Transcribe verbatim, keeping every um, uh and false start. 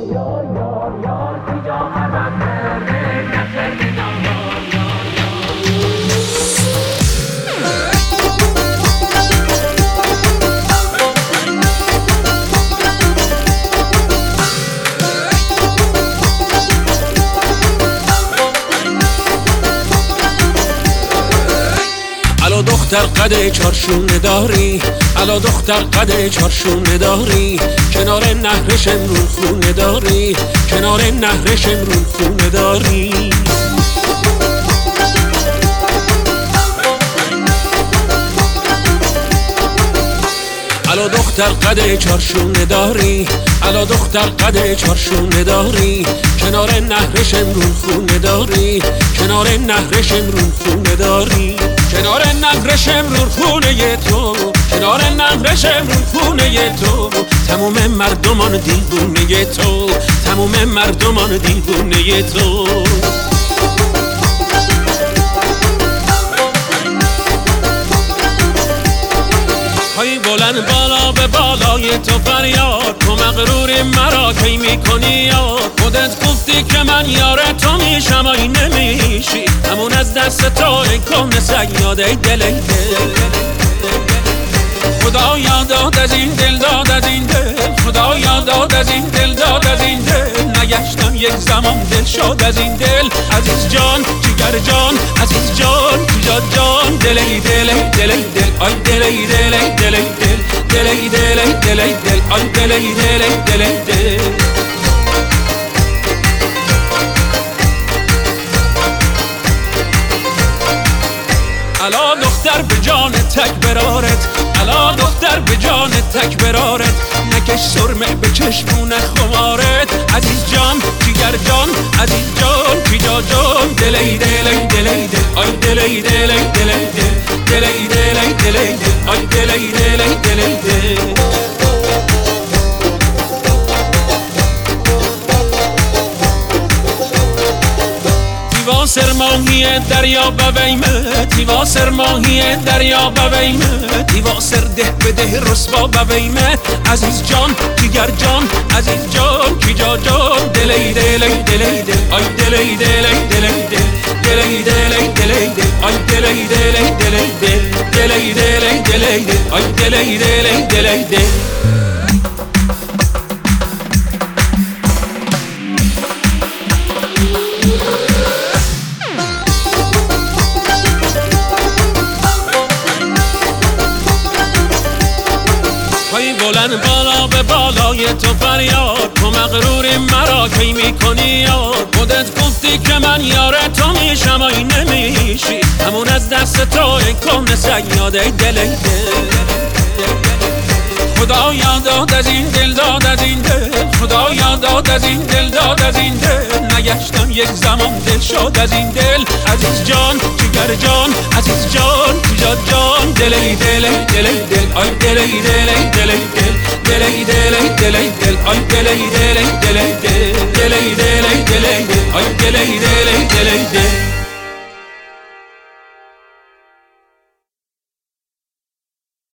الا دختر قد چارشونه داری، الا دختر قد چارشونه داری، کنار نهرش امرون خونه داری، کنار نهرش امرون خونه داری. الا دختر قد چارشونه داری، الا دختر قد چارشونه داری، کنار نهرش امرون خونه داری، کنار نهرش امرون خونه داری. کنار نهرش امرون خونه تو، کنار نهرش امرون خونه تو، تموم مردمان دیوونه تو، تموم مردمان دیوونه تو. های بلند بالا به بالای تو فریاد، تو مغرور مرا کی میکنی یاد؟ خودت گفتی که من یار تو میشم ای نمیشی، همون از دست تو این کهنه صیاد ای دل ای دل. خدا یاد از این دل داد از این دل، خدا یاد از این دل داد از این دل. نگشتم یک زمان دل شد از این دل، عزیز جان جگر جان عزیز جان جیجا جان. دل ای دل ای دل ای دل آی دل ای دل ای دل ای دل، دل ای دل ای دل ای دل آی دل ای دل ای دل ای دل. الا دختر به جان تک برارت، الا دختر به جان تک برارت، نکش سرمه به چشمون خمارت. عزیز جان جیگر جان عزیز جان جیجا جان. دل ای دل ای دل ای دل آی دل ای دل ای دل ای دل، دل ای دل ای دل ای دل آی دل ای دل ای دل ای دل. تیواسر ماهی دریا بویمه، تیواسر ماهی دریا بویمه، تیواسر ده به ده رسوا بویمه. عزیز جان جیگر جان عزیز جان جیجا جان. دل ای دل ای دل ای دل آی دل ای دل ای دل ای دل، دل ای دل ای دل ای دل آی دل ای دل ای دل ای دل، دل ای دل ای دل ای دل آی دل ای دل ای دل ای دل. بلند بالا به بالای تو فریاد، تو مغرور مرا کی میکنی یاد؟ خودت گفتی که من یار تو میشم ای نمیشی، همون از دست تو این کهنه صیاد ای دل ای دل. خدا یاد از این دل داد از این دل، خدا یاد از این دل داد از این دل. نگشتم یک زمان دل شد از این دل، عزیز جان جیگر جان عزیز جان جیجا جان. دل ای دل ای دل ای دل آی دل ای دل ای دل ای دل، دل ای دل ای دل ای دل آی دل ای دل ای دل ای دل، دل ای دل ای دل ای دل آی دل ای دل ای دل ای دل.